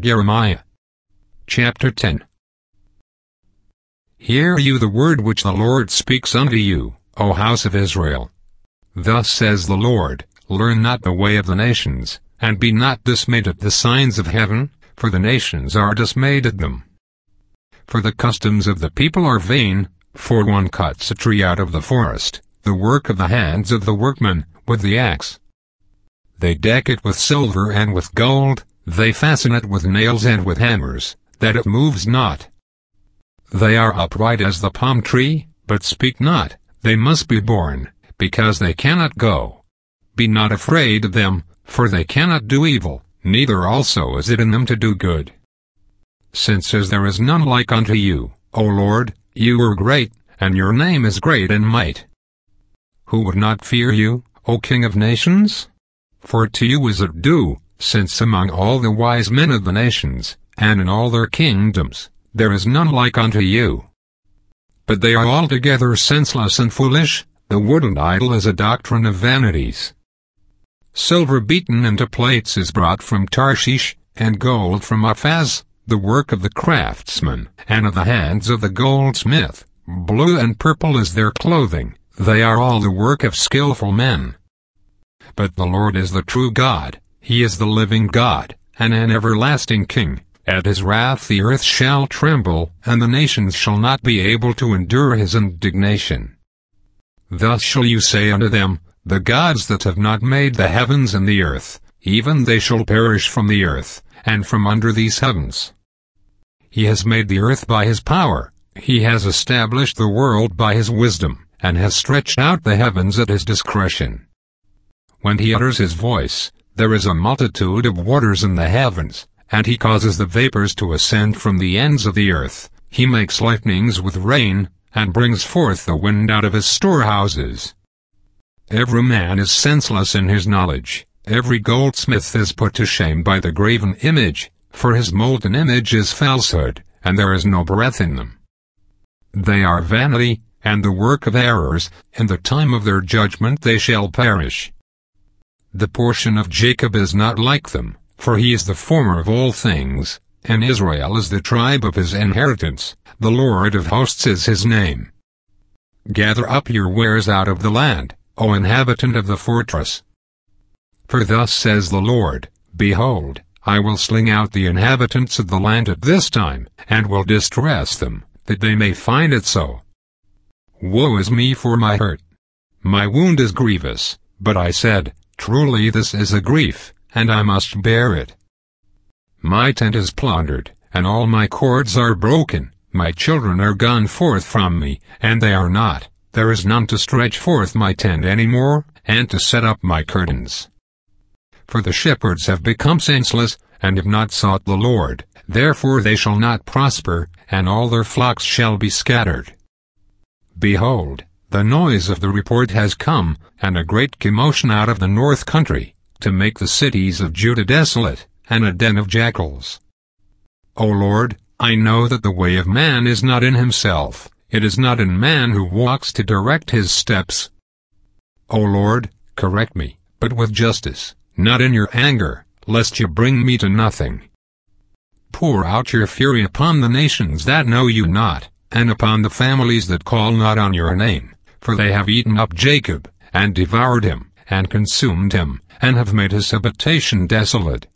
Jeremiah chapter 10. Hear you the word which the Lord speaks unto you, O house of Israel. Thus says the Lord, learn not the way of the nations, and be not dismayed at the signs of heaven, for the nations are dismayed at them. For the customs of the people are vain, for one cuts a tree out of the forest, the work of the hands of the workman, with the axe. They deck it with silver and with gold, they fasten it with nails and with hammers, that it moves not. They are upright as the palm tree, but speak not, they must be borne, because they cannot go. Be not afraid of them, for they cannot do evil, neither also is it in them to do good. Since as there is none like unto you, O Lord, you are great, and your name is great in might. Who would not fear you, O King of nations? For to you is it due, since among all the wise men of the nations, and in all their kingdoms, there is none like unto you. But they are altogether senseless and foolish, the wooden idol is a doctrine of vanities. Silver beaten into plates is brought from Tarshish, and gold from Uphaz, the work of the craftsman, and of the hands of the goldsmith. Blue and purple is their clothing, they are all the work of skillful men. But the Lord is the true God, he is the living God, and an everlasting King. At his wrath the earth shall tremble, and the nations shall not be able to endure his indignation. Thus shall you say unto them, the gods that have not made the heavens and the earth, even they shall perish from the earth, and from under these heavens. He has made the earth by his power, he has established the world by his wisdom, and has stretched out the heavens at his discretion. When he utters his voice, there is a multitude of waters in the heavens, and he causes the vapors to ascend from the ends of the earth. He makes lightnings with rain, and brings forth the wind out of his storehouses. Every man is senseless in his knowledge, every goldsmith is put to shame by the graven image, for his molten image is falsehood, and there is no breath in them. They are vanity, and the work of errors, in the time of their judgment they shall perish. The portion of Jacob is not like them, for he is the former of all things, and Israel is the tribe of his inheritance, the Lord of hosts is his name. Gather up your wares out of the land, O inhabitant of the fortress. For thus says the Lord, behold, I will sling out the inhabitants of the land at this time, and will distress them, that they may find it so. Woe is me for my hurt! My wound is grievous, but I said, truly this is a grief, and I must bear it. My tent is plundered, and all my cords are broken, my children are gone forth from me, and they are not, there is none to stretch forth my tent any more, and to set up my curtains. For the shepherds have become senseless, and have not sought the Lord, therefore they shall not prosper, and all their flocks shall be scattered. Behold, the noise of the report has come, and a great commotion out of the north country, to make the cities of Judah desolate, and a den of jackals. O Lord, I know that the way of man is not in himself, it is not in man who walks to direct his steps. O Lord, correct me, but with justice, not in your anger, lest you bring me to nothing. Pour out your fury upon the nations that know you not, and upon the families that call not on your name, for they have eaten up Jacob, and devoured him, and consumed him, and have made his habitation desolate.